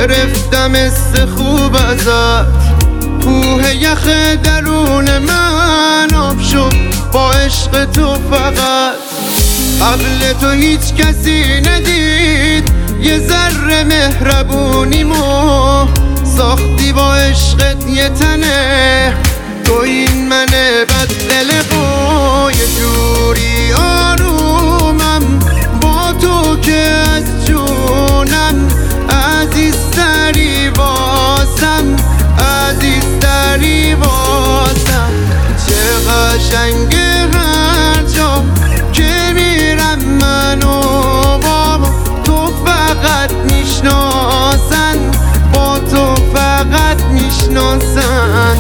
گرفتم خوب ازت. کوه یخ درون من آب شد با عشق تو فقط. قبل تو هیچ کسی ندید یه ذره مهربونیمو. ساختی با عشقت یه تنه تو این منه بد دل و یه جوری آرومم با تو که از جونم. عزیزتری واسم، عزیزتری واسم. چه قشنگه هر جا که میرم منو با تو فقط میشناسن، با تو فقط میشناسن.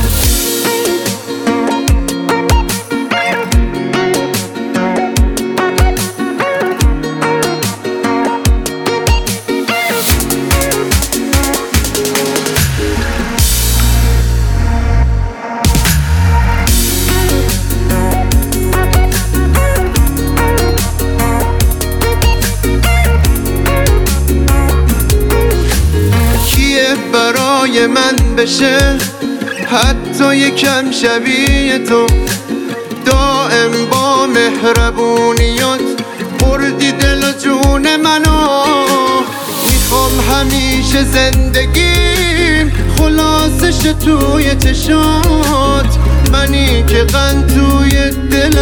برای من بشه حتی یکم شبیه تو. دائم با مهربونیات بردی دل و جون منو. میخوام همیشه زندگیم خلاصش توی چشات. منی که قند توی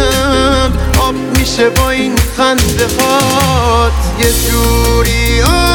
دلم آب میشه با این خنده هات. یه جوری